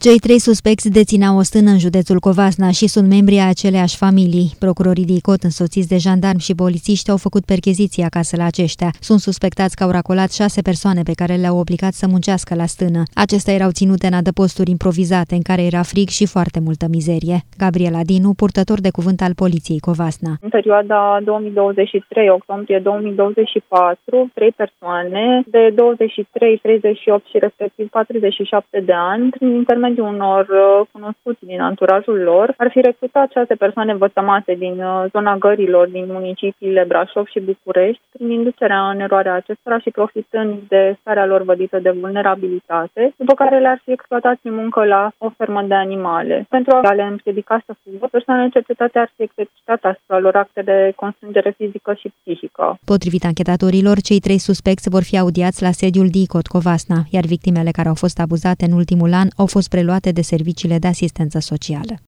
Cei 3 suspecți dețineau o stână în județul Covasna și sunt membri ai aceleași familii. Procurorii DICOT, însoțiți de jandarmi și polițiști, au făcut percheziții acasă la aceștia. Sunt suspectați că au racolat 6 persoane pe care le-au obligat să muncească la stână. Acestea erau ținute în adăposturi improvizate, în care era frig și foarte multă mizerie. Gabriela Dinu, purtător de cuvânt al poliției Covasna. În perioada 2023-octombrie 2024, 3 persoane de 23, 38 și respectiv 47 de ani, prin intermediul unor cunoscuți din anturajul lor, ar fi recrutat 6 persoane vătămate din zona gărilor din municipiile Brașov și București, prin inducerea în eroare a acestora și profitând de starea lor vădită de vulnerabilitate, după care le-ar fi exploatat prin muncă la o fermă de animale. Pentru a le împiedica să fugă, persoanele cercetate ar fi exercitat asupra lor acte de constrângere fizică și psihică. Potrivit anchetatorilor, cei 3 suspecți vor fi audiați la sediul DICOT Covasna, iar victimele care au fost abuzate în ultimul an au fost preluate de serviciile de asistență socială.